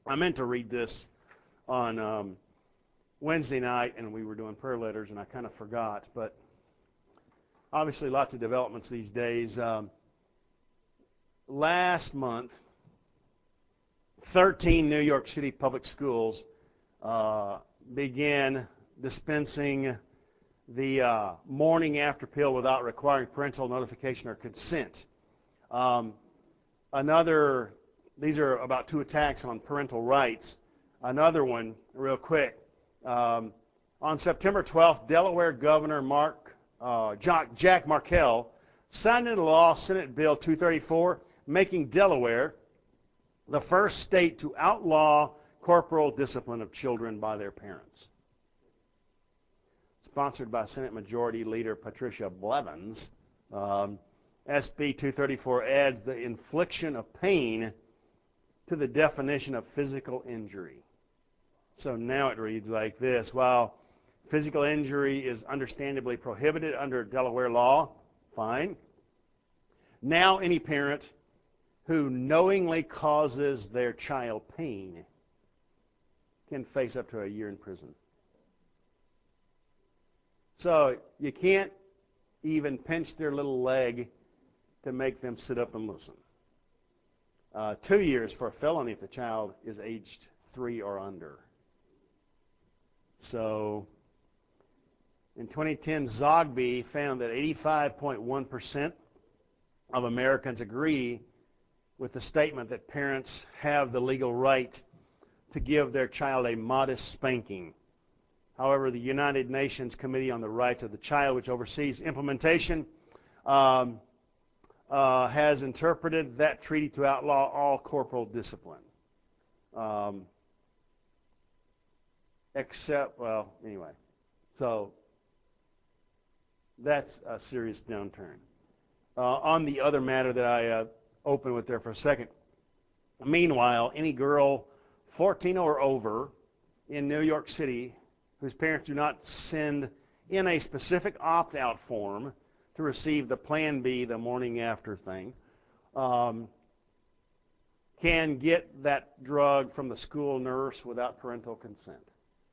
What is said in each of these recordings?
I meant to read this on Wednesday night, and we were doing prayer letters, and I kind of forgot. But obviously, lots of developments these days. Last month, 13 New York City public schools began dispensing the morning after pill without requiring parental notification or consent. These are about 2 attacks on parental rights. Another one, real quick. On September 12th, Delaware Governor Jack Markell signed into law Senate Bill 234, making Delaware the first state to outlaw corporal discipline of children by their parents. Sponsored by Senate Majority Leader Patricia Blevins, SB 234 adds the infliction of pain to the definition of physical injury. So now it reads like this. While physical injury is understandably prohibited under Delaware law, fine. Now any parent who knowingly causes their child pain can face up to a year in prison. So you can't even pinch their little leg to make them sit up and listen. 2 years for a felony if the child is aged 3 or under. So in 2010, Zogby found that 85.1% of Americans agree with the statement that parents have the legal right to give their child a modest spanking. However, the United Nations Committee on the Rights of the Child, which oversees implementation, has interpreted that treaty to outlaw all corporal discipline. So that's a serious downturn. On the other matter that I opened with there for a second, meanwhile, any girl 14 or over in New York City whose parents do not send in a specific opt-out form to receive the Plan B, the morning after thing, can get that drug from the school nurse without parental consent.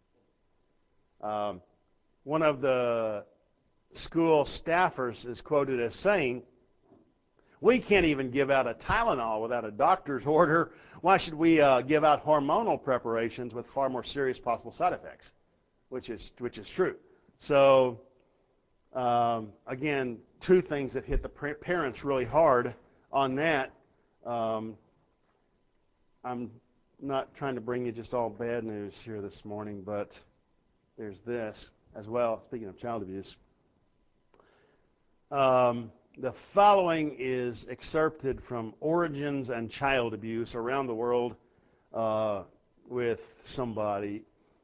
One of the school staffers is quoted as saying, "We can't even give out a Tylenol without a doctor's order. Why should we give out hormonal preparations with far more serious possible side effects?" Which is true. So again, 2 things that hit the parents really hard on that. I'm not trying to bring you just all bad news here this morning, but there's this as well, speaking of child abuse. The following is excerpted from Origins and Child Abuse Around the World with somebody.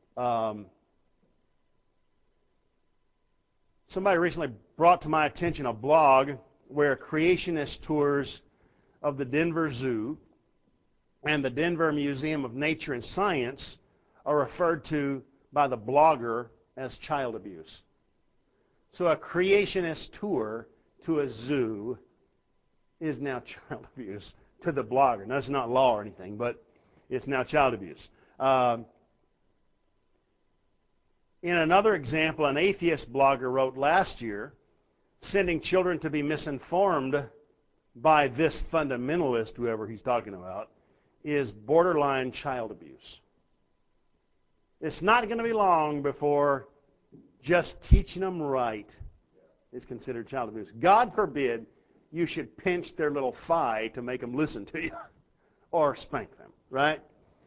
Somebody recently brought to my attention a blog where creationist tours of the Denver Zoo and the Denver Museum of Nature and Science are referred to by the blogger as child abuse. So a creationist tour to a zoo is now child abuse to the blogger. Now, it's not law or anything, but it's now child abuse. In another example, an atheist blogger wrote last year, sending children to be misinformed by this fundamentalist, whoever he's talking about, is borderline child abuse. It's not going to be long before just teaching them right is considered child abuse. God forbid you should pinch their little thigh to make them listen to you or spank them, right?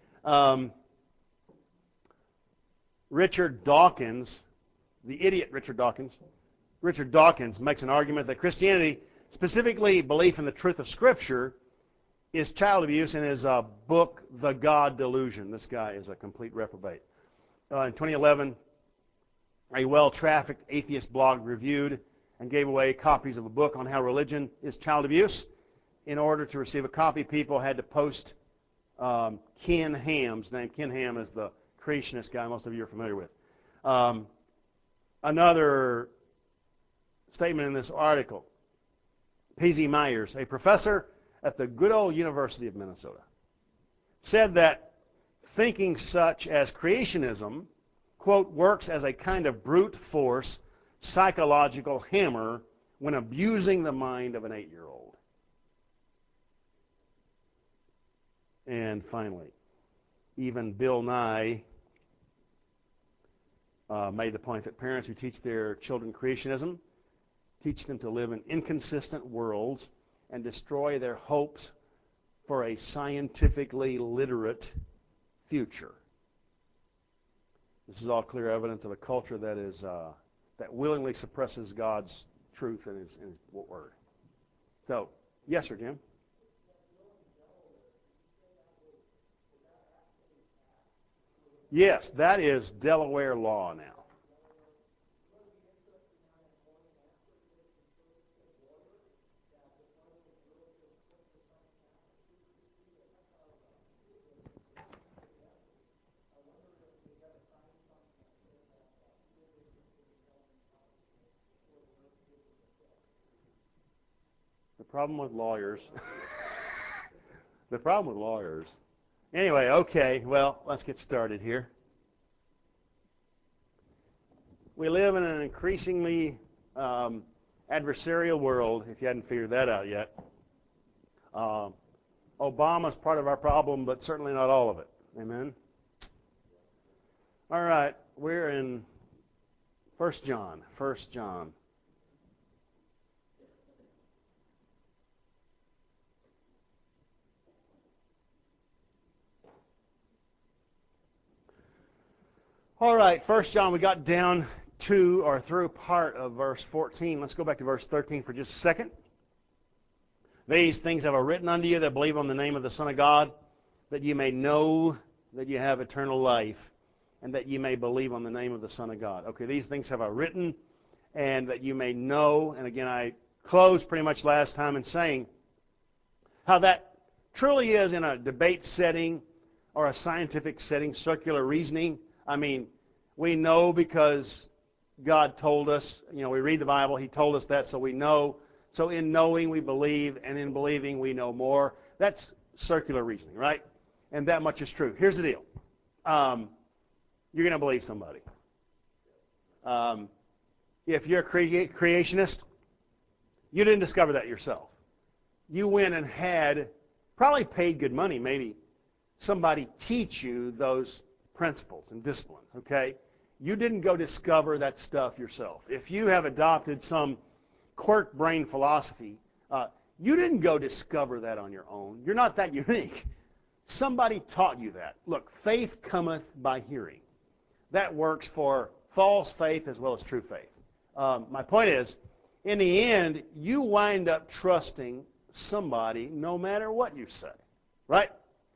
Richard Dawkins, the idiot Richard Dawkins makes an argument that Christianity, specifically belief in the truth of Scripture, is child abuse in his book, The God Delusion. This guy is a complete reprobate. In 2011, a well-trafficked atheist blog reviewed and gave away copies of a book on how religion is child abuse. In order to receive a copy, people had to post Ken Ham's name. Ken Ham is the creationist guy most of you are familiar with. Another statement in this article, P.Z. Myers, a professor at the good old University of Minnesota, said that thinking such as creationism, quote, works as a kind of brute force psychological hammer when abusing the mind of an 8-year-old. And finally, even Bill Nye made the point that parents who teach their children creationism teach them to live in inconsistent worlds and destroy their hopes for a scientifically literate future. This is all clear evidence of a culture that is that willingly suppresses God's truth in His Word. So, yes, sir, Jim. Yes, that is Delaware law now. The problem with lawyers. The problem with lawyers. Anyway, okay, well, let's get started here. We live in an increasingly adversarial world, if you hadn't figured that out yet. Obama's part of our problem, but certainly not all of it. Amen? All right, we're in 1 John. 1 John. All right, 1 John, we got down to or through part of verse 14. Let's go back to verse 13 for just a second. These things have I written unto you that believe on the name of the Son of God, that you may know that you have eternal life, and that you may believe on the name of the Son of God. Okay, these things have I written, and that you may know, and again, I closed pretty much last time in saying how that truly is in a debate setting or a scientific setting, circular reasoning. I mean, we know because God told us, we read the Bible, He told us that, so we know. So in knowing we believe, and in believing we know more. That's circular reasoning, right? And that much is true. Here's the deal. You're going to believe somebody. If you're a creationist, you didn't discover that yourself. You went and had, probably paid good money, maybe, somebody teach you those principles and disciplines, okay? You didn't go discover that stuff yourself. If you have adopted some quirk brain philosophy, you didn't go discover that on your own. You're not that unique. Somebody taught you that. Look, faith cometh by hearing. That works for false faith as well as true faith. My point is, in the end, you wind up trusting somebody no matter what you say, right?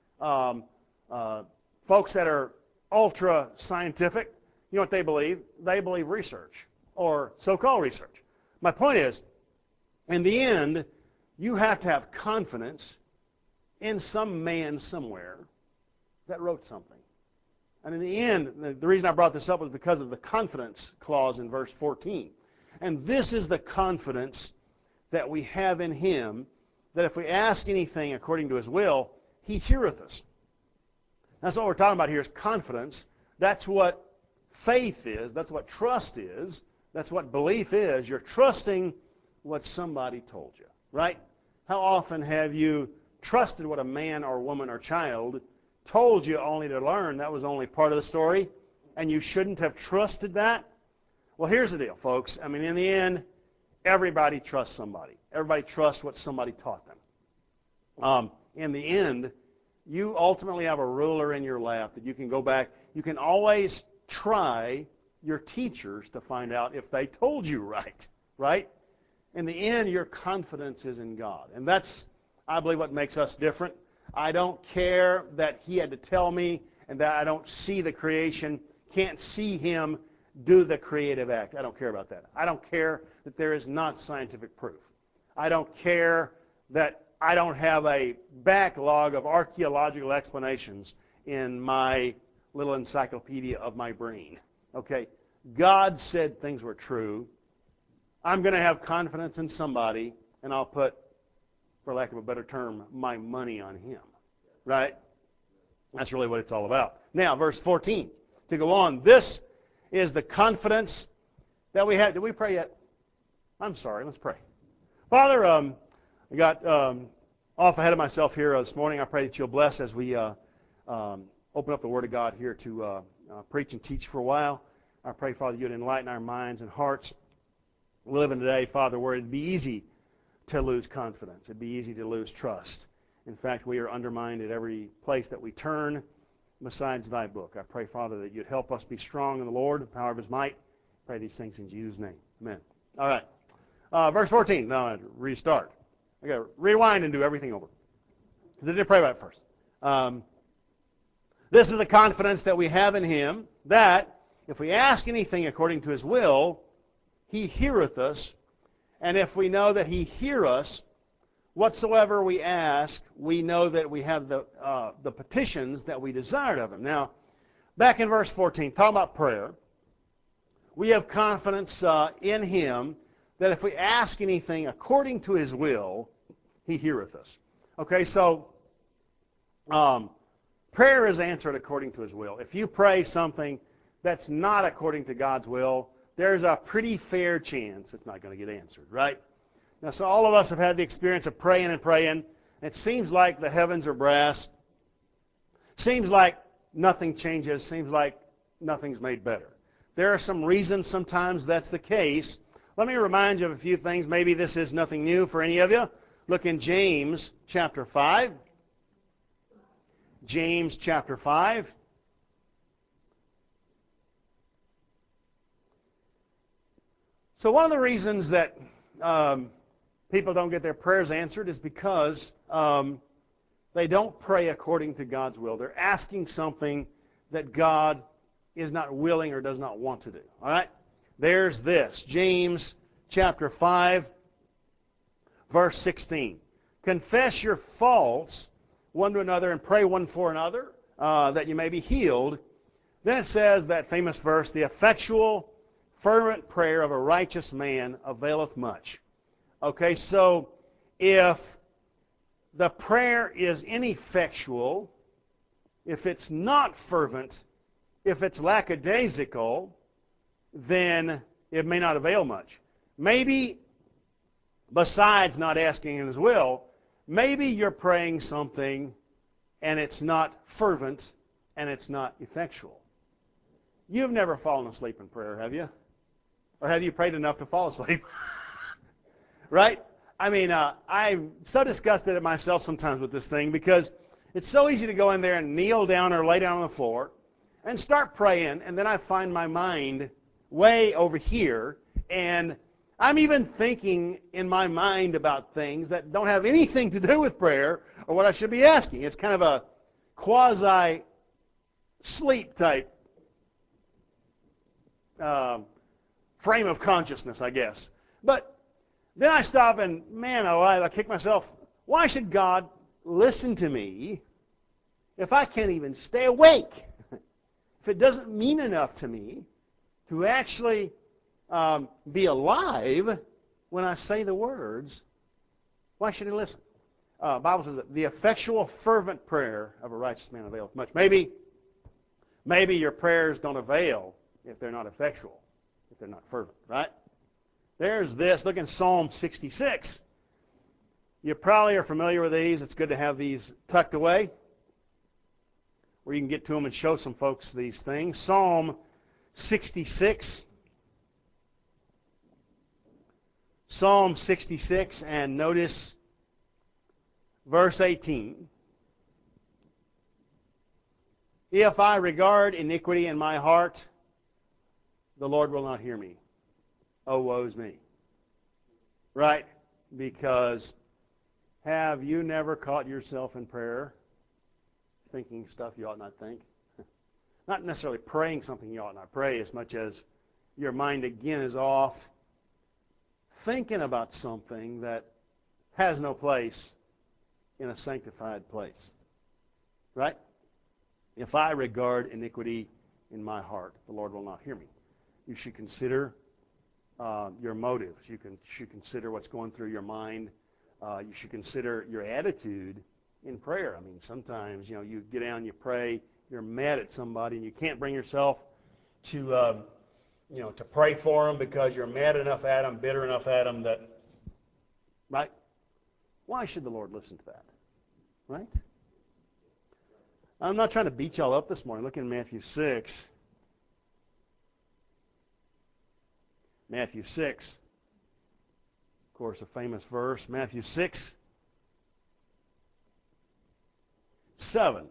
Folks that are ultra scientific, you know what they believe? They believe research, or so-called research. My point is, in the end, you have to have confidence in some man somewhere that wrote something. And in the end, the reason I brought this up was because of the confidence clause in verse 14. And this is the confidence that we have in Him, that if we ask anything according to His will, He heareth us. That's what we're talking about here is confidence. That's what faith is. That's what trust is. That's what belief is. You're trusting what somebody told you, right? How often have you trusted what a man or woman or child told you only to learn that was only part of the story, and you shouldn't have trusted that? Well, here's the deal, folks. I mean, in the end, everybody trusts somebody. Everybody trusts what somebody taught them. In the end, you ultimately have a ruler in your lap that you can go back. You can always try your teachers to find out if they told you right, right? In the end, your confidence is in God. And that's, I believe, what makes us different. I don't care that He had to tell me and that I don't see the creation, can't see Him do the creative act. I don't care about that. I don't care that there is not scientific proof. I don't care that I don't have a backlog of archaeological explanations in my little encyclopedia of my brain. Okay? God said things were true. I'm going to have confidence in somebody, and I'll put, for lack of a better term, my money on Him. Right? That's really what it's all about. Now, verse 14. To go on, this is the confidence that we have. Did we pray yet? I'm sorry. Let's pray. Father, I got off ahead of myself here this morning. I pray that you'll bless as we open up the Word of God here to preach and teach for a while. I pray, Father, you'd enlighten our minds and hearts. We live in today, Father, where it'd be easy to lose confidence. It'd be easy to lose trust. In fact, we are undermined at every place that we turn besides thy book. I pray, Father, that you'd help us be strong in the Lord, the power of his might. I pray these things in Jesus' name. Amen. All right. Verse 14. Now I restart. I got to rewind and do everything over. Because I did pray about it first. This is the confidence that we have in him, that if we ask anything according to his will, he heareth us. And if we know that he hear us, whatsoever we ask, we know that we have the petitions that we desired of him. Now, back in verse 14, talking about prayer, we have confidence in him that if we ask anything according to his will, he heareth us. Okay, so prayer is answered according to his will. If you pray something that's not according to God's will, there's a pretty fair chance it's not going to get answered, right? Now, so all of us have had the experience of praying and praying. It seems like the heavens are brass. Seems like nothing changes. Seems like nothing's made better. There are some reasons sometimes that's the case. Let me remind you of a few things. Maybe this is nothing new for any of you. Look in James chapter 5. James chapter 5. So one of the reasons that people don't get their prayers answered is because they don't pray according to God's will. They're asking something that God is not willing or does not want to do. All right? There's this. James chapter 5, verse 16. Confess your faults one to another and pray one for another that you may be healed. Then it says, that famous verse, the effectual fervent prayer of a righteous man availeth much. Okay, so if the prayer is ineffectual, if it's not fervent, if it's lackadaisical, then it may not avail much. Maybe, besides not asking in his will, maybe you're praying something and it's not fervent and it's not effectual. You've never fallen asleep in prayer, have you? Or have you prayed enough to fall asleep? Right? I mean, I'm so disgusted at myself sometimes with this thing because it's so easy to go in there and kneel down or lay down on the floor and start praying, and then I find my mind way over here, and I'm even thinking in my mind about things that don't have anything to do with prayer or what I should be asking. It's kind of a quasi-sleep type frame of consciousness, I guess. But then I stop and, man alive, I kick myself. Why should God listen to me if I can't even stay awake? If it doesn't mean enough to me to actually be alive when I say the words, why should he listen? The Bible says that the effectual, fervent prayer of a righteous man availeth much. Maybe your prayers don't avail if they're not effectual, if they're not fervent, right? There's this. Look in Psalm 66. You probably are familiar with these. It's good to have these tucked away where you can get to them and show some folks these things. Psalm 66. Psalm 66, and notice verse 18. If I regard iniquity in my heart, the Lord will not hear me. Oh, woe's me. Right? Because have you never caught yourself in prayer thinking stuff you ought not think? Not necessarily praying something you ought not pray as much as your mind again is off thinking about something that has no place in a sanctified place. Right? If I regard iniquity in my heart, the Lord will not hear me. You should consider your motives. You should consider what's going through your mind. You should consider your attitude in prayer. I mean, sometimes, you get down, you pray, you're mad at somebody, and you can't bring yourself to, to pray for them because you're mad enough at them, bitter enough at them that, right? Why should the Lord listen to that? Right? I'm not trying to beat y'all up this morning. Look in Matthew 6. Matthew 6. Of course, a famous verse. Matthew 6, 7.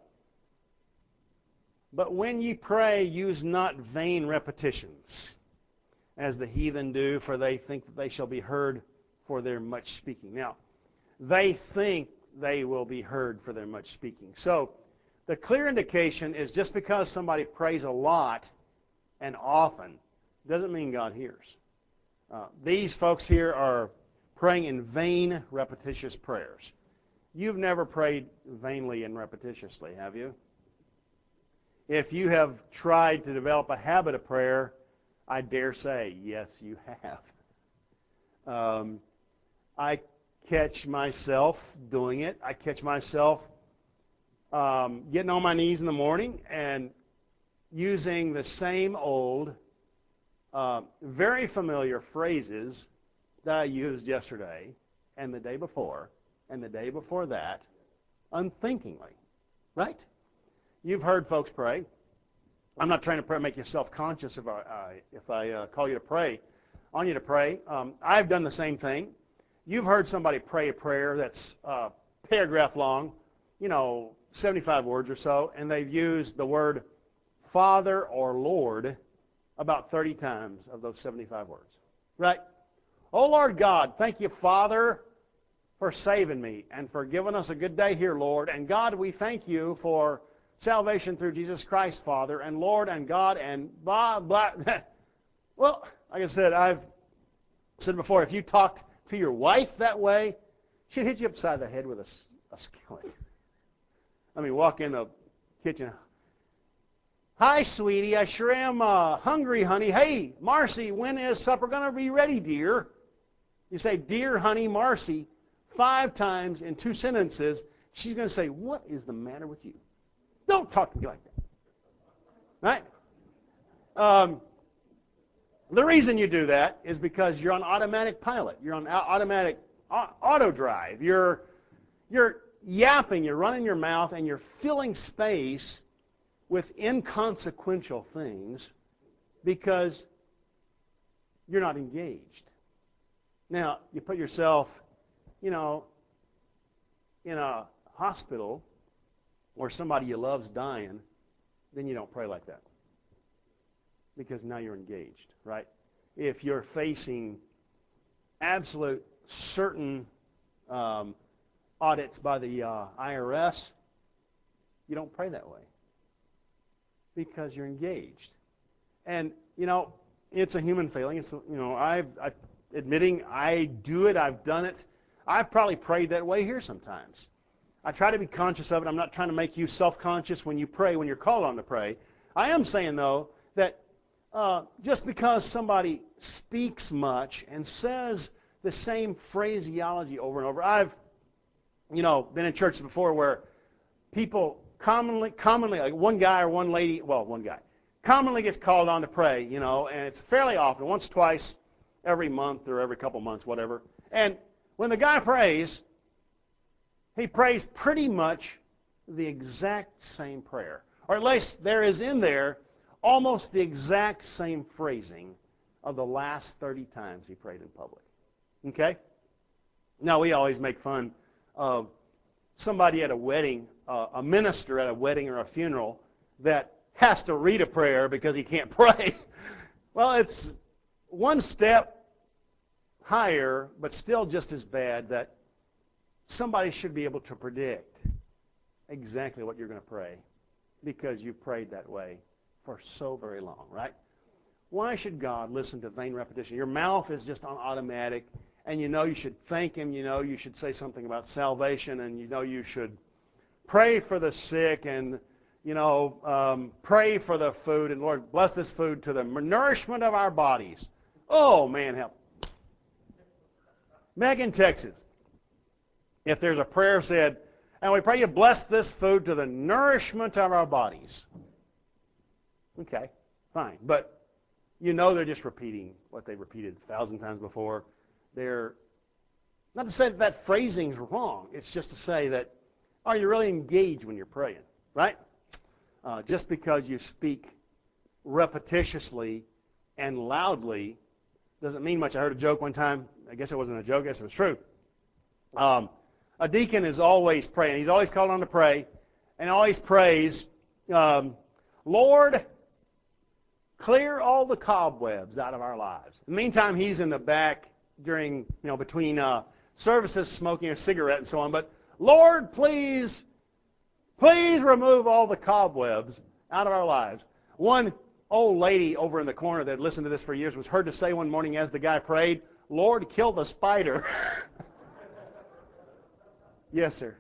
But when ye pray, use not vain repetitions, as the heathen do, for they think that they shall be heard for their much speaking. Now, they think they will be heard for their much speaking. So, the clear indication is just because somebody prays a lot and often doesn't mean God hears. These folks here are praying in vain, repetitious prayers. You've never prayed vainly and repetitiously, have you? If you have tried to develop a habit of prayer, I dare say, yes, you have. I catch myself doing it. I catch myself getting on my knees in the morning and using the same old, very familiar phrases that I used yesterday and the day before and the day before that, unthinkingly. Right? You've heard folks pray. I'm not trying to make you self-conscious if I call you to pray, on you to pray. I've done the same thing. You've heard somebody pray a prayer that's paragraph long, 75 words or so, and they've used the word Father or Lord about 30 times of those 75 words. Right? Oh, Lord God, thank you, Father, for saving me and for giving us a good day here, Lord. And God, we thank you for salvation through Jesus Christ, Father, and Lord, and God, and blah, blah. Well, like I said, I've said before, if you talked to your wife that way, she'd hit you upside the head with a skillet. I mean, walk in the kitchen. Hi, sweetie, I sure am hungry, honey. Hey, Marcy, when is supper going to be ready, dear? You say, dear, honey, Marcy, 5 times in 2 sentences. She's going to say, what is the matter with you? Don't talk to me like that. Right? The reason you do that is because you're on automatic pilot. You're on automatic auto drive. You're yapping, you're running your mouth, and you're filling space with inconsequential things because you're not engaged. Now, you put yourself, in a hospital or somebody you love's dying, then you don't pray like that. Because now you're engaged, right? If you're facing absolute certain audits by the IRS, you don't pray that way. Because you're engaged. And, it's a human failing. It's, I'm admitting I do it. I've done it. I've probably prayed that way here sometimes. I try to be conscious of it. I'm not trying to make you self-conscious when you pray, when you're called on to pray. I am saying, though, that just because somebody speaks much and says the same phraseology over and over. I've, been in churches before where people commonly, like one guy or one lady, one guy, commonly gets called on to pray, and it's fairly often, once, twice, every month or every couple months, whatever. And when the guy prays, he prays pretty much the exact same prayer. Or at least there is in there almost the exact same phrasing of the last 30 times he prayed in public. Okay? Now, we always make fun of somebody at a wedding, a minister at a wedding or a funeral that has to read a prayer because he can't pray. Well, it's one step higher, but still just as bad, that somebody should be able to predict exactly what you're going to pray because you've prayed that way for so very long, right? Why should God listen to vain repetition? Your mouth is just on automatic, and you should thank Him, you should say something about salvation, and you should pray for the sick, and pray for the food, and Lord, bless this food to the nourishment of our bodies. Oh, man, help. Back in Texas, if there's a prayer said, And we pray you bless this food to the nourishment of our bodies. Okay, fine. But you know they're just repeating what they repeated 1,000 times before. They're not to say that that phrasing's wrong. It's just to say that, are you really engaged when you're praying, right? Just because you speak repetitiously and loudly doesn't mean much. I heard a joke one time. I guess it wasn't a joke. I guess it was true. A deacon is always praying. He's always called on to pray, and always prays, Lord, clear all the cobwebs out of our lives. In the meantime, he's in the back during, between services, smoking a cigarette and so on. But Lord, please remove all the cobwebs out of our lives. One old lady over in the corner that listened to this for years was heard to say one morning as the guy prayed, Lord, kill the spider. Yes, sir.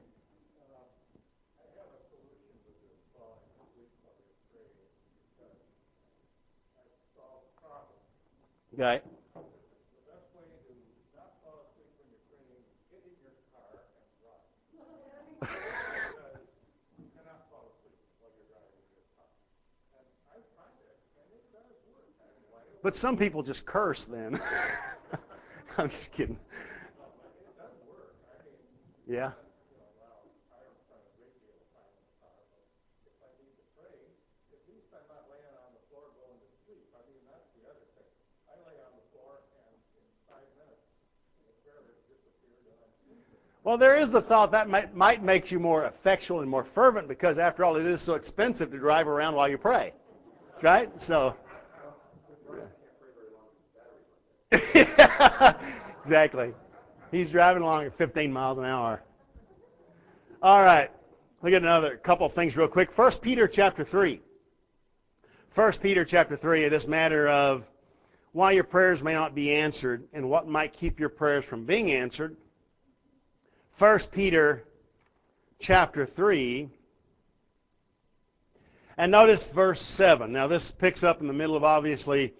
Okay. But some people just curse then. I'm just kidding. Yeah. Well, there is the thought that might make you more effectual and more fervent because, after all, it is so expensive to drive around while you pray. Right? So. Exactly. He's driving along at 15 miles an hour. All right. Look at another couple of things real quick. 1 Peter chapter 3. 1 Peter chapter 3, this matter of why your prayers may not be answered and what might keep your prayers from being answered. 1 Peter chapter 3. And notice verse 7. Now this picks up in the middle of, obviously,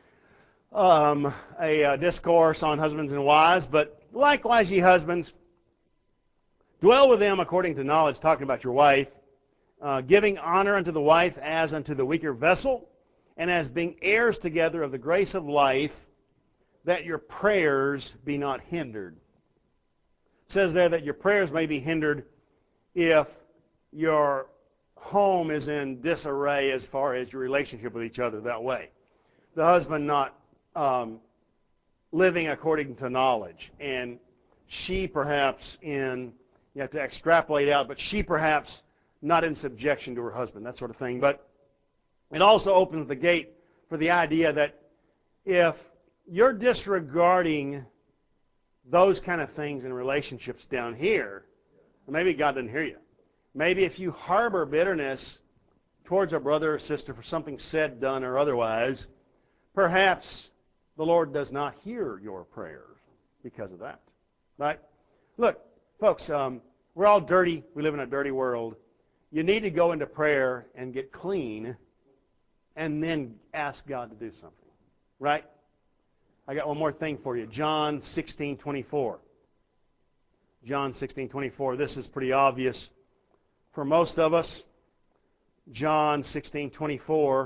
a discourse on husbands and wives. But likewise, ye husbands, dwell with them according to knowledge, talking about your wife, giving honor unto the wife as unto the weaker vessel, and as being heirs together of the grace of life, that your prayers be not hindered. It says there that your prayers may be hindered if your home is in disarray as far as your relationship with each other that way. The husband not living according to knowledge, and she perhaps you have to extrapolate out, but she perhaps not in subjection to her husband, that sort of thing. But it also opens the gate for the idea that if you're disregarding those kind of things in relationships down here, maybe God doesn't hear you. Maybe if you harbor bitterness towards a brother or sister for something said, done, or otherwise, perhaps the Lord does not hear your prayers because of that. Right? Look, folks, we're all dirty. We live in a dirty world. You need to go into prayer and get clean and then ask God to do something. Right? I got one more thing for you. John 16:24. John 16:24. This is pretty obvious for most of us. John 16:24.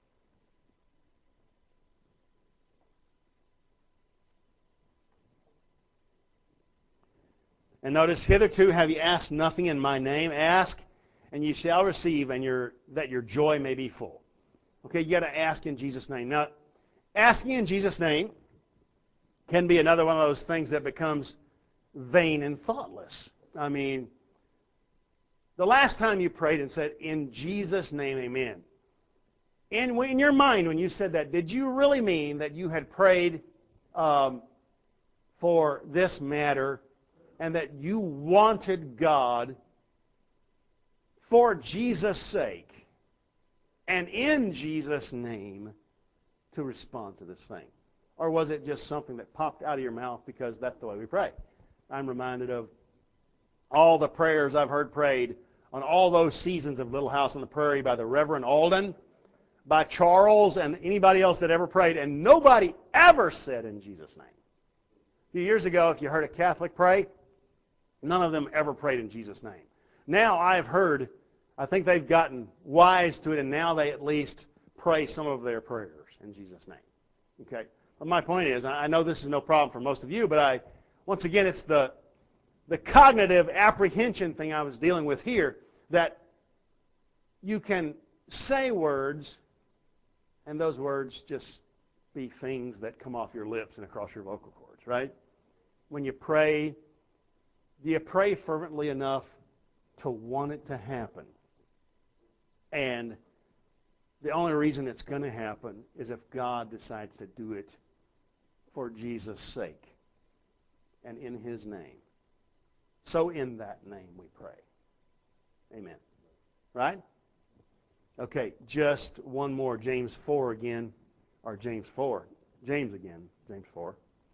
And notice, hitherto have ye asked nothing in my name. Ask, and ye shall receive, and that your joy may be full. Okay, you got to ask in Jesus' name. Now, asking in Jesus' name can be another one of those things that becomes vain and thoughtless. I mean, the last time you prayed and said, in Jesus' name, amen. In your mind, when you said that, did you really mean that you had prayed for this matter and that you wanted God, for Jesus' sake and in Jesus' name, to respond to this thing? Or was it just something that popped out of your mouth because that's the way we pray? I'm reminded of all the prayers I've heard prayed on all those seasons of Little House on the Prairie by the Reverend Alden, by Charles, and anybody else that ever prayed, and nobody ever said in Jesus' name. A few years ago, if you heard a Catholic pray, none of them ever prayed in Jesus' name. Now I've heard, I think they've gotten wise to it, and now they at least pray some of their prayers in Jesus' name. Okay? But my point is, I know this is no problem for most of you, but once again, it's the cognitive apprehension thing I was dealing with here, that you can say words, and those words just be things that come off your lips and across your vocal cords, right? When you pray, do you pray fervently enough to want it to happen? And the only reason it's going to happen is if God decides to do it for Jesus' sake and in His name. So in that name we pray. Amen. Right? Okay, just one more. James 4 again. Or James 4. James again. James 4.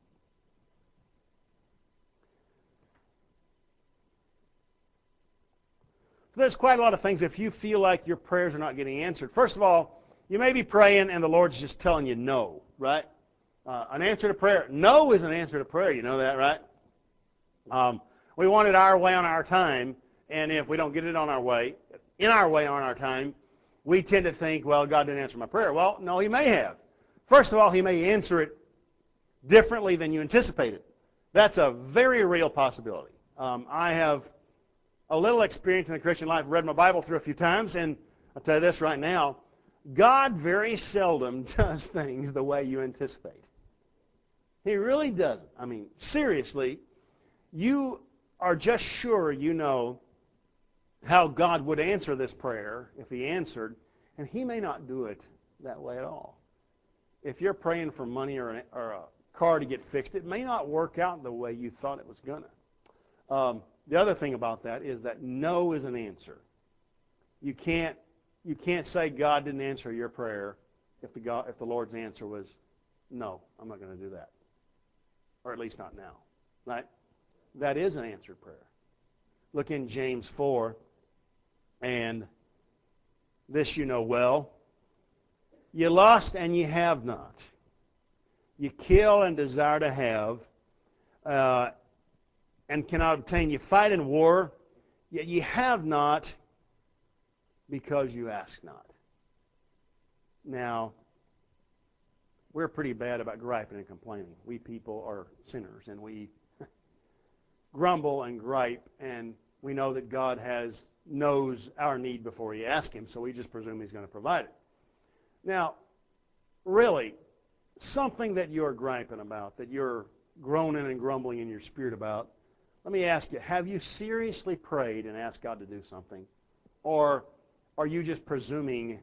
So there's quite a lot of things if you feel like your prayers are not getting answered. First of all, you may be praying and the Lord's just telling you no, right? An answer to prayer. No is an answer to prayer. You know that, right? We want it our way on our time, and if we don't get it on our way, on our time, we tend to think, well, God didn't answer my prayer. Well, no, He may have. First of all, He may answer it differently than you anticipated. That's a very real possibility. I have a little experience in the Christian life, read my Bible through a few times, and I'll tell you this right now, God very seldom does things the way you anticipate. He really doesn't. I mean, seriously, you are just sure you know how God would answer this prayer if He answered, and He may not do it that way at all. If you're praying for money or a car to get fixed, it may not work out the way you thought it was going to. The other thing about that is that no is an answer. You can't say God didn't answer your prayer if the Lord's answer was no, I'm not going to do that, or at least not now, right? That is an answered prayer. Look in James 4, and this you know well. You lust and you have not. You kill and desire to have, and cannot obtain. You fight in war, yet you have not because you ask not. Now, we're pretty bad about griping and complaining. We people are sinners, and we grumble and gripe, and we know that God knows our need before we ask Him, so we just presume He's going to provide it. Now, really, something that you're griping about, that you're groaning and grumbling in your spirit about, let me ask you, have you seriously prayed and asked God to do something? Or are you just presuming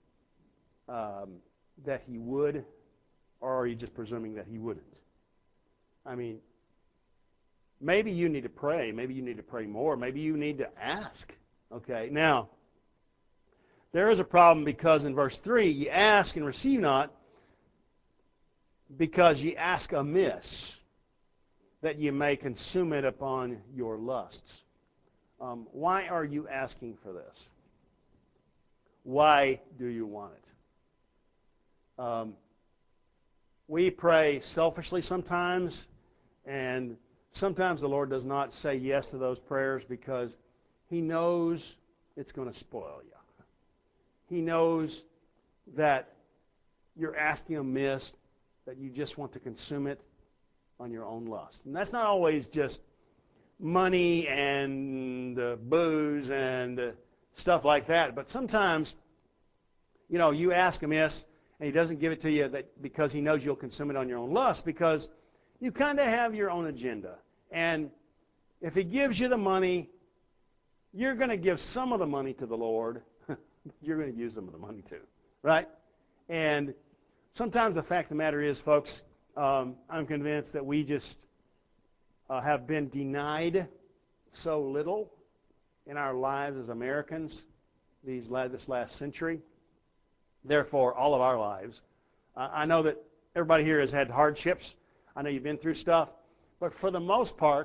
that He would, or are you just presuming that He wouldn't? I mean, maybe you need to pray. Maybe you need to pray more. Maybe you need to ask. Okay, now, there is a problem because in verse 3, you ask and receive not because ye ask amiss, that you may consume it upon your lusts. Why are you asking for this? Why do you want it? We pray selfishly sometimes, and sometimes the Lord does not say yes to those prayers because He knows it's going to spoil you. He knows that you're asking amiss, that you just want to consume it on your own lust. And that's not always just money and booze and stuff like that. But sometimes, you ask amiss and He doesn't give it to you because He knows you'll consume it on your own lust, because you kind of have your own agenda. And if He gives you the money, you're going to give some of the money to the Lord. You're going to use some of the money too, right? And sometimes the fact of the matter is, folks, I'm convinced that we just have been denied so little in our lives as Americans this last century. Therefore, all of our lives. I know that everybody here has had hardships. I know you've been through stuff. But for the most part,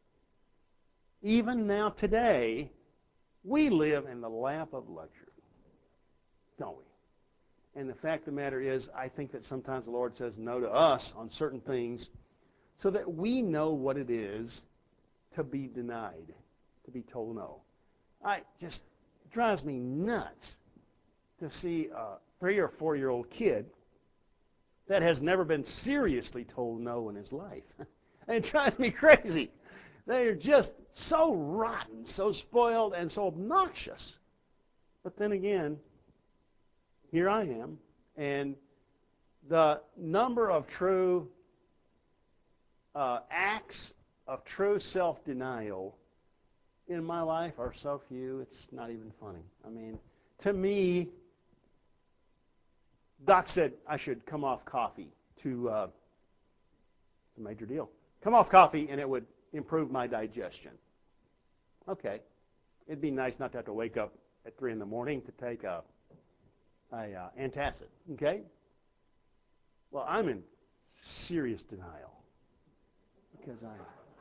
even now today, we live in the lap of luxury, don't we? And the fact of the matter is, I think that sometimes the Lord says no to us on certain things so that we know what it is to be denied, to be told no. It just drives me nuts to see a 3 or 4-year-old kid that has never been seriously told no in his life. And it drives me crazy. They're just so rotten, so spoiled, and so obnoxious. But then again, here I am, and the number of true acts of true self-denial in my life are so few, it's not even funny. I mean, to me, Doc said I should come off coffee to, it's a major deal. Come off coffee and it would improve my digestion. Okay. It'd be nice not to have to wake up at 3 in the morning to take a antacid. Okay? Well, I'm in serious denial because I'm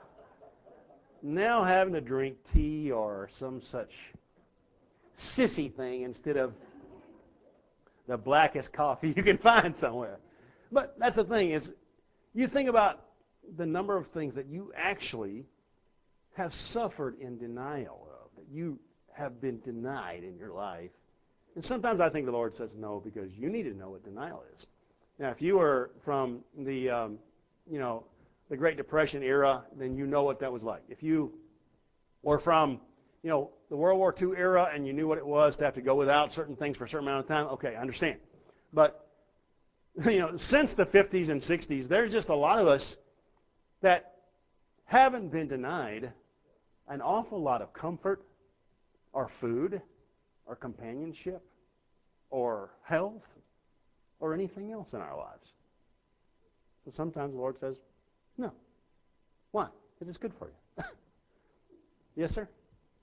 now having to drink tea or some such sissy thing instead of the blackest coffee you can find somewhere. But that's the thing is, you think about the number of things that you actually have suffered in denial of, that you have been denied in your life. And sometimes I think the Lord says no because you need to know what denial is. Now, if you were from the, the Great Depression era, then you know what that was like. If you were from, the World War II era and you knew what it was to have to go without certain things for a certain amount of time, okay, I understand. But, since the 50s and 60s, there's just a lot of us that haven't been denied an awful lot of comfort or food or companionship or health or anything else in our lives. So sometimes the Lord says, no. Why? Because it's good for you. Yes, sir?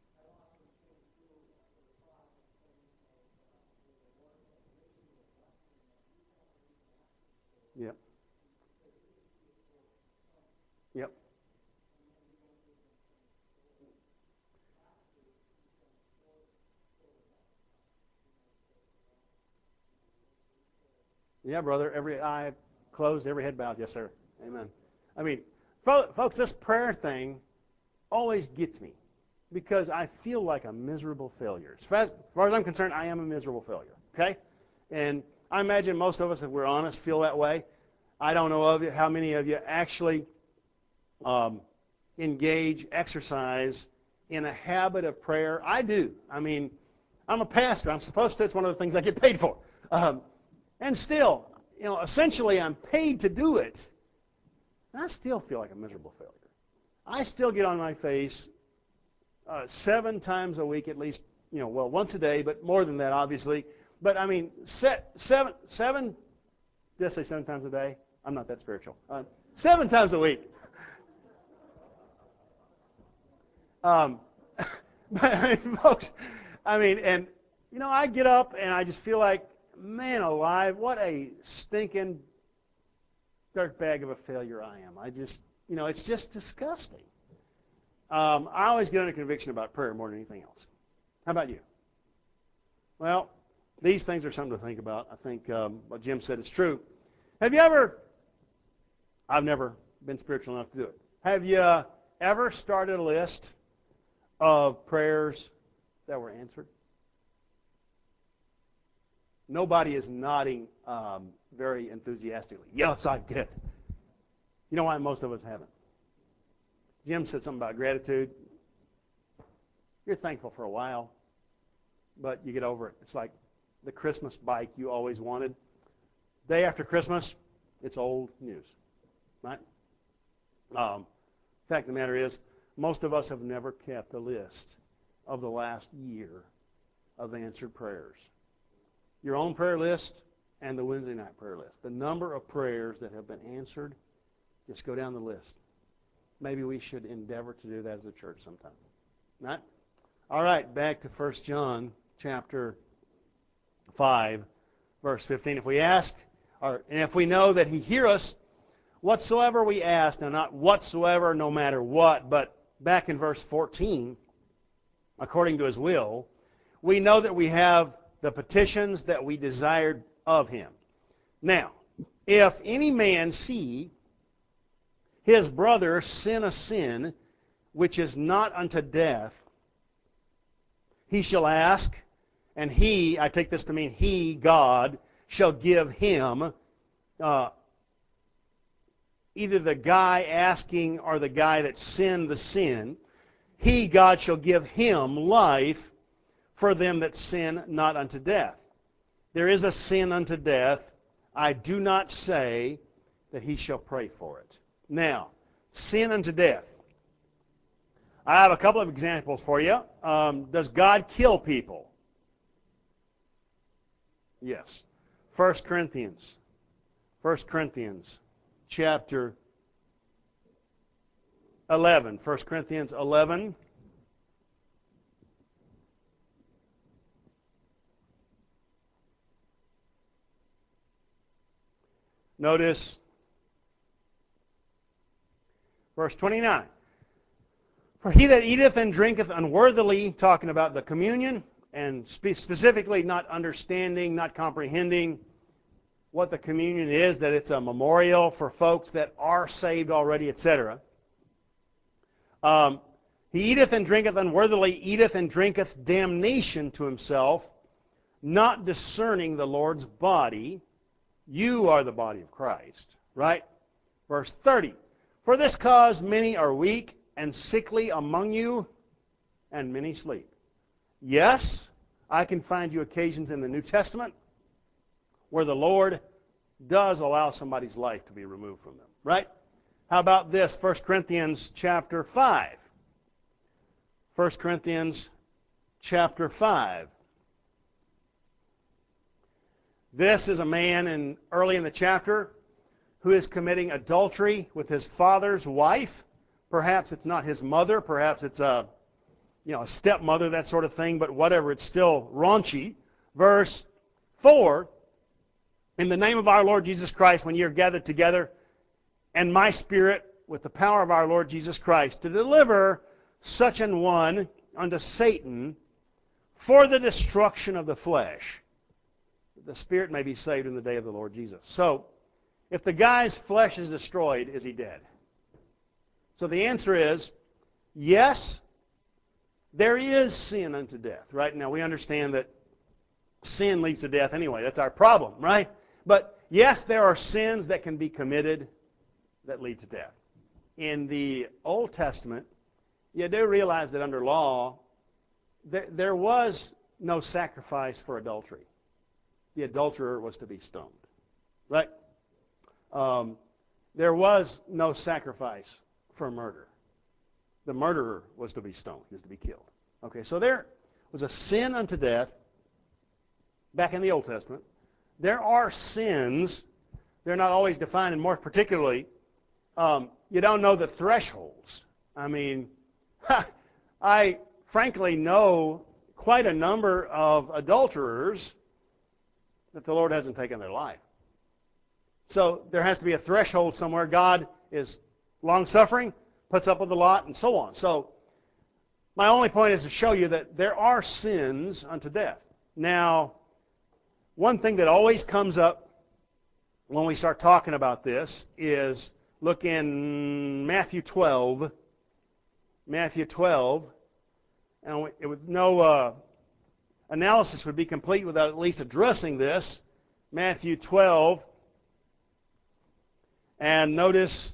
Yep. Yep. Yeah, brother. Every eye closed, every head bowed. Yes, sir. Amen. I mean, folks, this prayer thing always gets me because I feel like a miserable failure. As far as I'm concerned, I am a miserable failure. Okay? And I imagine most of us, if we're honest, feel that way. I don't know of you, how many of you actually exercise in a habit of prayer. I do. I mean, I'm a pastor. I'm supposed to. It's one of the things I get paid for. And still, essentially I'm paid to do it. And I still feel like a miserable failure. I still get on my face 7 times a week at least, once a day, but more than that, obviously. But, I mean, seven, did I say 7 times a day? I'm not that spiritual. 7 times a week. But, folks, and, I get up and I just feel like, man alive, what a stinking dirtbag of a failure I am. It's just disgusting. I always get under conviction about prayer more than anything else. How about you? Well, these things are something to think about. I think what Jim said is true. Have you ever, I've never been spiritual enough to do it. Have you ever started a list of prayers that were answered? Nobody is nodding very enthusiastically. Yes, I did. You know why most of us haven't? Jim said something about gratitude. You're thankful for a while, but you get over it. It's like the Christmas bike you always wanted. Day after Christmas, it's old news, right? The fact of the matter is, most of us have never kept a list of the last year of answered prayers. Your own prayer list and the Wednesday night prayer list. The number of prayers that have been answered, just go down the list. Maybe we should endeavor to do that as a church sometime. Right? All right, back to 1 John chapter 5, verse 15. If we ask, and if we know that He hears us, whatsoever we ask, now not whatsoever, no matter what, but back in verse 14, according to His will, we know that we have the petitions that we desired of Him. Now, if any man see his brother sin a sin which is not unto death, He shall ask, and he, I take this to mean he, God, shall give him, either the guy asking or the guy that sinned the sin, he, God, shall give him life for them that sin not unto death. There is a sin unto death. I do not say that he shall pray for it. Now, sin unto death. I have a couple of examples for you. Does God kill people? Yes. 1 Corinthians chapter 11. 1 Corinthians 11. Notice verse 29. For he that eateth and drinketh unworthily, talking about the communion, and specifically not understanding, not comprehending what the communion is, that it's a memorial for folks that are saved already, etc. He eateth and drinketh unworthily, eateth and drinketh damnation to himself, not discerning the Lord's body. You are the body of Christ. Right? Verse 30. For this cause many are weak and sickly among you, and many sleep. Yes, I can find you occasions in the New Testament where the Lord does allow somebody's life to be removed from them. Right? How about this? 1 Corinthians chapter 5. 1 Corinthians chapter 5. This is a man early in the chapter who is committing adultery with his father's wife. Perhaps it's not his mother. Perhaps it's a stepmother, that sort of thing. But whatever, it's still raunchy. Verse 4. In the name of our Lord Jesus Christ, when ye are gathered together, and my spirit, with the power of our Lord Jesus Christ, to deliver such an one unto Satan for the destruction of the flesh, that the spirit may be saved in the day of the Lord Jesus. So, if the guy's flesh is destroyed, is he dead? So the answer is, yes, there is sin unto death. Right? Now, we understand that sin leads to death anyway. That's our problem, right? But, yes, there are sins that can be committed that lead to death. In the Old Testament, you do realize that under law, there was no sacrifice for adultery. The adulterer was to be stoned. Right? There was no sacrifice for murder. The murderer was to be stoned, was to be killed. Okay, so there was a sin unto death back in the Old Testament. There are sins. They're not always defined, and more particularly, you don't know the thresholds. I mean, I frankly know quite a number of adulterers that the Lord hasn't taken their life. So there has to be a threshold somewhere. God is long-suffering, puts up with a lot, and so on. So my only point is to show you that there are sins unto death. Now, one thing that always comes up when we start talking about this is, look in Matthew 12. Matthew 12. And no analysis would be complete without at least addressing this. Matthew 12. And notice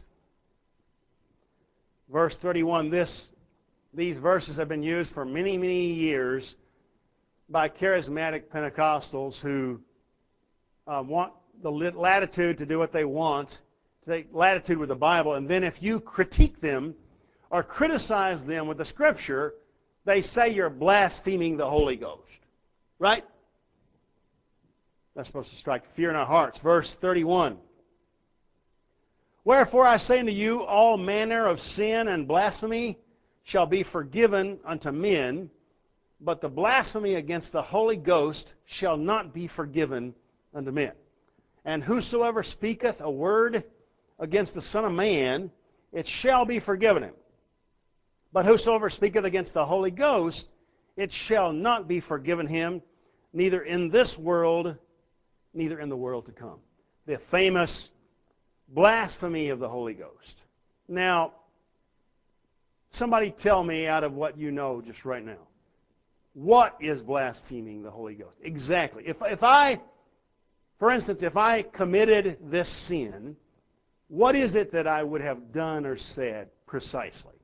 verse 31. These verses have been used for many, many years by charismatic Pentecostals who want the latitude to do what they want, to take latitude with the Bible, and then if you critique them or criticize them with the Scripture, they say you're blaspheming the Holy Ghost. Right? That's supposed to strike fear in our hearts. Verse 31. Wherefore I say unto you, all manner of sin and blasphemy shall be forgiven unto men, but the blasphemy against the Holy Ghost shall not be forgiven unto men. And whosoever speaketh a word against the Son of Man, it shall be forgiven him. But whosoever speaketh against the Holy Ghost, it shall not be forgiven him, neither in this world, neither in the world to come. The famous blasphemy of the Holy Ghost. Now, somebody tell me out of what you know just right now. What is blaspheming the Holy Ghost? Exactly. If I, for instance, if I committed this sin, what is it that I would have done or said precisely?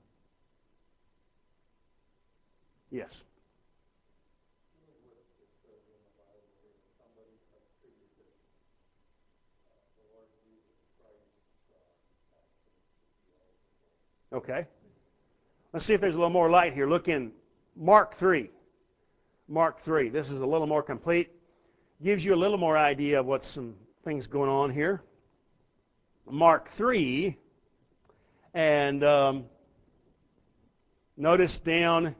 Yes. Okay. Let's see if there's a little more light here. Look in Mark 3. Mark 3. This is a little more complete. Gives you a little more idea of what's some things going on here. Mark 3. And notice down,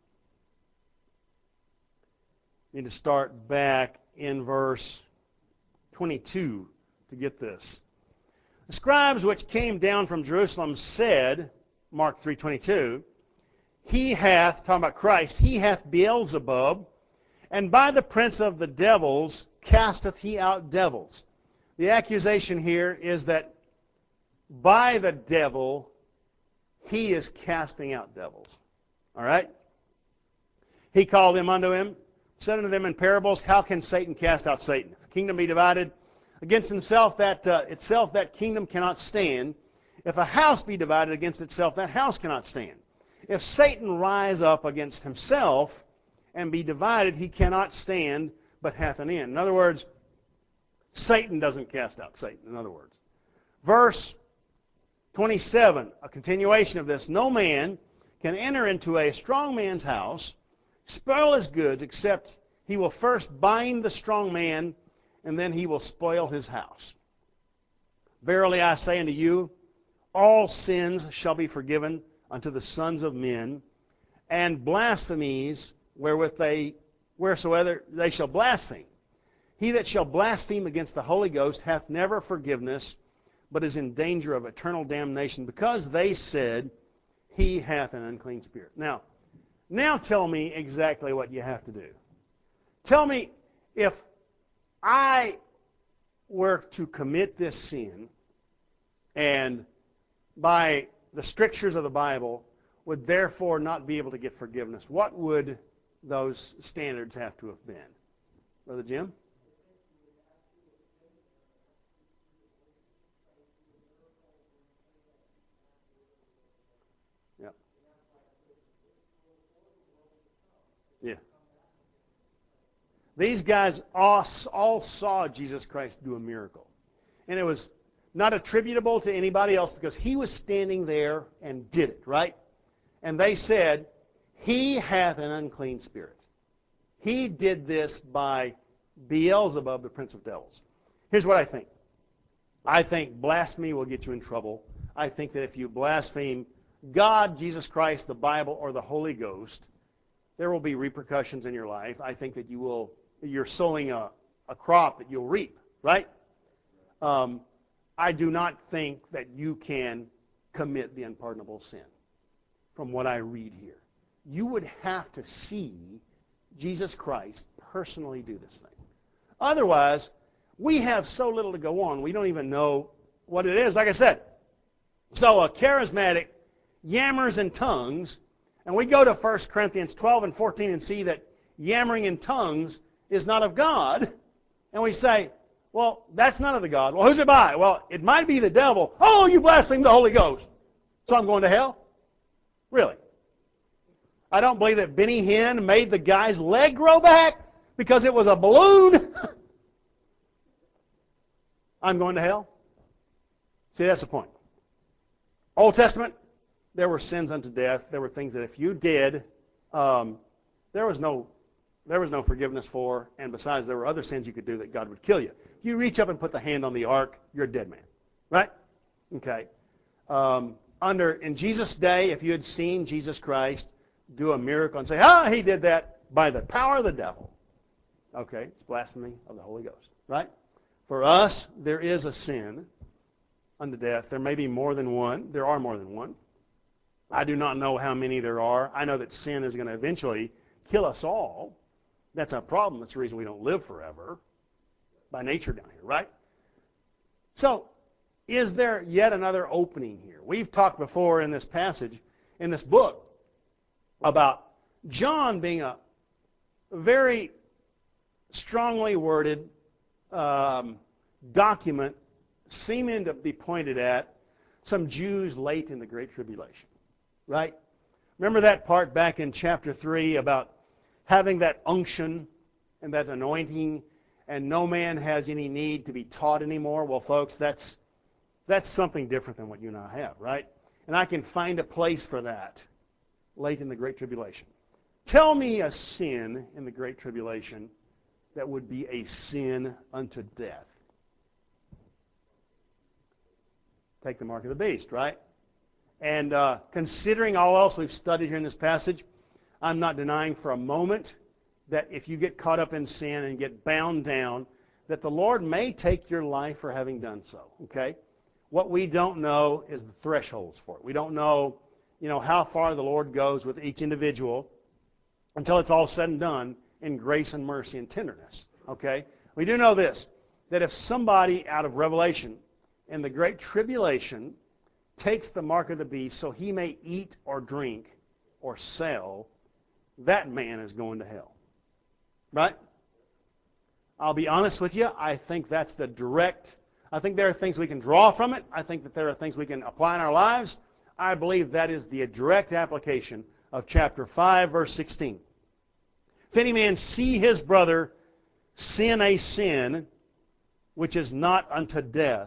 need to start back in verse 22 to get this. The scribes which came down from Jerusalem said, Mark 3:22, he hath, talking about Christ, he hath Beelzebub, and by the prince of the devils casteth he out devils. The accusation here is that by the devil he is casting out devils. All right? He called them unto him, said unto them in parables, how can Satan cast out Satan? If a kingdom be divided against itself, that kingdom cannot stand. If a house be divided against itself, that house cannot stand. If Satan rise up against himself and be divided, he cannot stand, but hath an end. In other words, Satan doesn't cast out Satan, in other words. Verse 27, a continuation of this. No man can enter into a strong man's house, spoil his goods, except he will first bind the strong man, and then he will spoil his house. Verily I say unto you, all sins shall be forgiven unto the sons of men, and blasphemies wheresoever they shall blaspheme. He that shall blaspheme against the Holy Ghost hath never forgiveness, but is in danger of eternal damnation, because they said, he hath an unclean spirit. Now tell me exactly what you have to do. Tell me, if I were to commit this sin, and by the strictures of the Bible would therefore not be able to get forgiveness, what would those standards have to have been? Brother Jim? Yeah. Yeah. These guys all saw Jesus Christ do a miracle. And it was not attributable to anybody else because he was standing there and did it, right? And they said, he hath an unclean spirit. He did this by Beelzebub, the prince of devils. Here's what I think. I think blasphemy will get you in trouble. I think that if you blaspheme God, Jesus Christ, the Bible, or the Holy Ghost, there will be repercussions in your life. I think that you're sowing a crop that you'll reap, right? I do not think that you can commit the unpardonable sin from what I read here. You would have to see Jesus Christ personally do this thing. Otherwise, we have so little to go on, we don't even know what it is. Like I said, so a charismatic yammers in tongues, and we go to 1 Corinthians 12 and 14 and see that yammering in tongues is not of God, and we say, well, that's not of the God. Well, who's it by? Well, it might be the devil. Oh, you blaspheme the Holy Ghost. So I'm going to hell? Really? I don't believe that Benny Hinn made the guy's leg grow back because it was a balloon. I'm going to hell? See, that's the point. Old Testament, there were sins unto death. There were things that if you did, there was no forgiveness for, and besides, there were other sins you could do that God would kill you. If you reach up and put the hand on the ark, you're a dead man. Right? Okay. In Jesus' day, if you had seen Jesus Christ do a miracle and say, he did that by the power of the devil. Okay, it's blasphemy of the Holy Ghost. Right? For us, there is a sin unto death. There may be more than one. There are more than one. I do not know how many there are. I know that sin is going to eventually kill us all. That's our problem. That's the reason we don't live forever by nature down here, right? So, is there yet another opening here? We've talked before in this passage, in this book, about John being a very strongly worded document seeming to be pointed at some Jews late in the Great Tribulation, right? Remember that part back in chapter 3 about having that unction and that anointing, and no man has any need to be taught anymore? Well, folks, that's something different than what you and I have, right? And I can find a place for that late in the Great Tribulation. Tell me a sin in the Great Tribulation that would be a sin unto death. Take the mark of the beast, right? And considering all else we've studied here in this passage, I'm not denying for a moment that if you get caught up in sin and get bound down, that the Lord may take your life for having done so, okay? What we don't know is the thresholds for it. We don't know, how far the Lord goes with each individual until it's all said and done in grace and mercy and tenderness, okay? We do know this, that if somebody out of Revelation in the Great Tribulation takes the mark of the beast so he may eat or drink or sell, that man is going to hell. Right? I'll be honest with you, I think that's the direct, I think there are things we can draw from it. I think that there are things we can apply in our lives. I believe that is the direct application of chapter 5, verse 16. If any man see his brother sin a sin which is not unto death.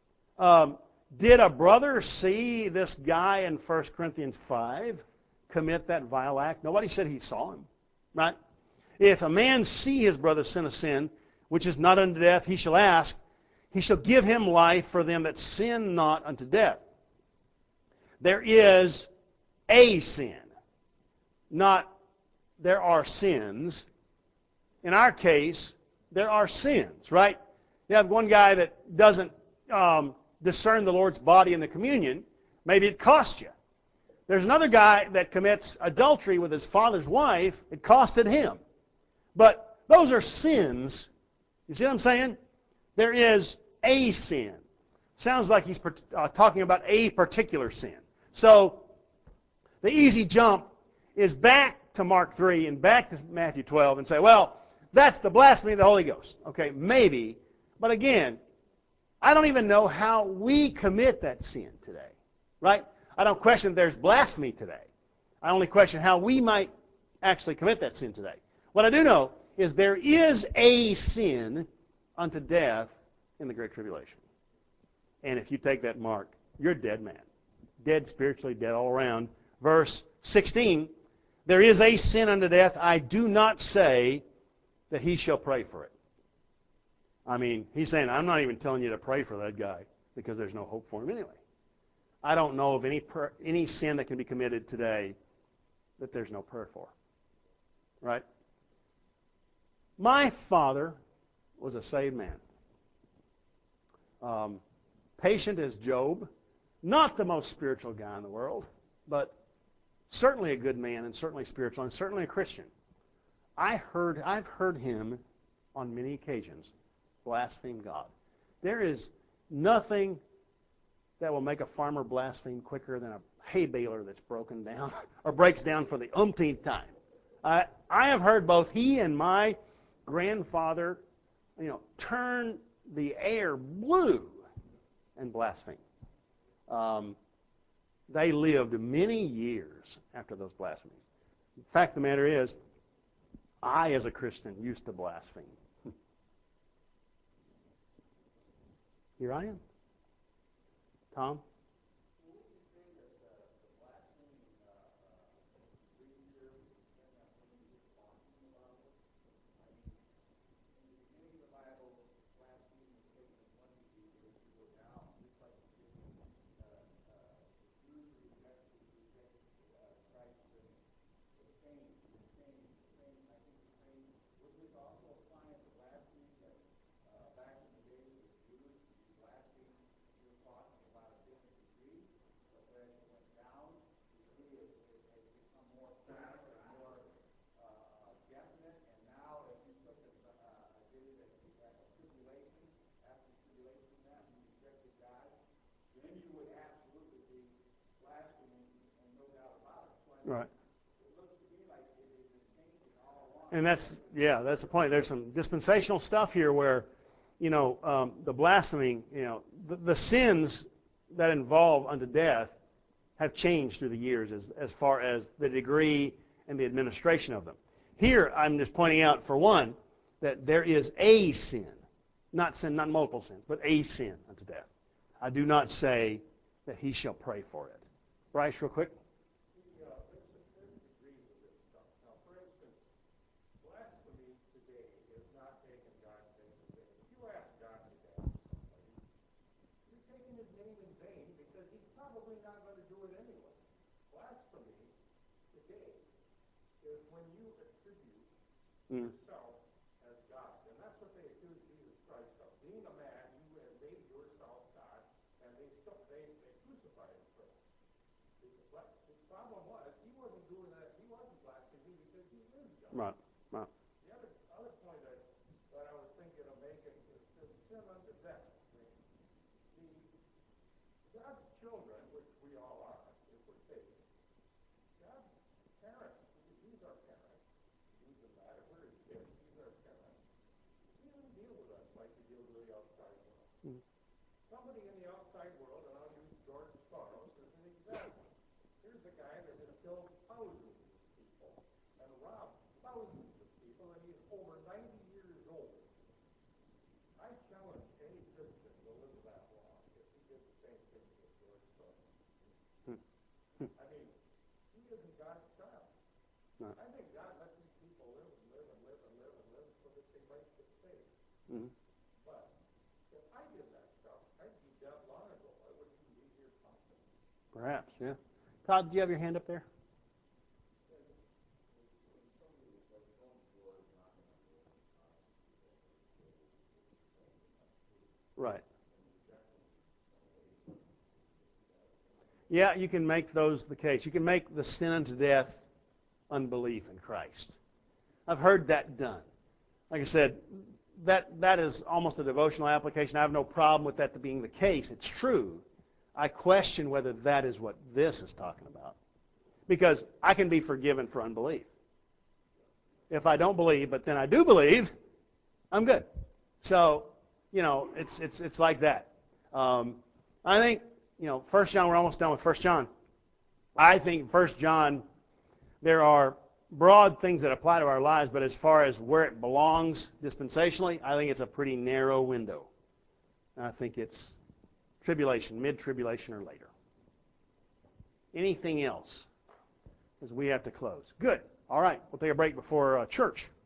Did a brother see this guy in 1 Corinthians 5 commit that vile act? Nobody said he saw him, right? If a man see his brother sin a sin which is not unto death, he shall ask, he shall give him life for them that sin not unto death. There is a sin, not there are sins. In our case, there are sins, right? You have one guy that doesn't discern the Lord's body in the communion. Maybe it cost you. There's another guy that commits adultery with his father's wife. It costed him. But those are sins. You see what I'm saying? There is a sin. Sounds like he's talking about a particular sin. So the easy jump is back to Mark 3 and back to Matthew 12 and say, well, that's the blasphemy of the Holy Ghost. Okay, maybe. But again, I don't even know how we commit that sin today. Right? I don't question there's blasphemy today. I only question how we might actually commit that sin today. What I do know is there is a sin unto death in the Great Tribulation. And if you take that mark, you're a dead man. Dead spiritually, dead all around. Verse 16, there is a sin unto death. I do not say that he shall pray for it. I mean, he's saying, I'm not even telling you to pray for that guy because there's no hope for him anyway. I don't know of any sin that can be committed today that there's no prayer for. Right? My father was a saved man. Patient as Job. Not the most spiritual guy in the world, but certainly a good man and certainly spiritual and certainly a Christian. I've heard him on many occasions blaspheme God. There is nothing that will make a farmer blaspheme quicker than a hay baler that's broken down or breaks down for the umpteenth time. I have heard both he and my grandfather, turn the air blue and blaspheme. They lived many years after those blasphemies. The fact of the matter is, I, as a Christian, used to blaspheme. Here I am. Tom? Right. And that's the point. There's some dispensational stuff here where, the blasphemy, the sins that involve unto death have changed through the years as far as the degree and the administration of them. Here, I'm just pointing out, for one, that there is a sin, not multiple sins, but a sin unto death. I do not say that he shall pray for it. Bryce, real quick. Yourself as God. And that's what they accused Jesus Christ of. Being a man, you have made yourself God, and they crucified him for it. The problem was, he wasn't doing that, he wasn't blaspheming because he is God. Right. The other point that I was thinking of making is the sin unto death. God's children, which we all are, if we're saved, God's parents, these are parents. Doesn't matter. We're his kids. He's our parents. He doesn't deal with us like he deals with the outside world. Mm-hmm. Somebody in the outside world, and I'll use George Soros as an example. Here's a guy that has killed thousands of people and robbed thousands of people, and he's over 90 years old. I challenge any Christian to live that long if he did the same thing with George Soros. I mean, he isn't God's child. No. I think God lets these people live and live and live and live and live so that they might get saved. Mm-hmm. But if I did that stuff, I'd be dead long ago. I wouldn't even be here talking. Perhaps, yeah. Todd, do you have your hand up there? Right. Yeah, you can make those the case. You can make the sin unto death unbelief in Christ. I've heard that done. Like I said, that is almost a devotional application. I have no problem with that being the case. It's true. I question whether that is what this is talking about. Because I can be forgiven for unbelief. If I don't believe, but then I do believe, I'm good. So, it's like that. I think, 1 John, we're almost done with 1 John. I think 1 John, there are broad things that apply to our lives, but as far as where it belongs dispensationally, I think it's a pretty narrow window. I think it's tribulation, mid-tribulation, or later. Anything else? Because we have to close. Good. All right. We'll take a break before church.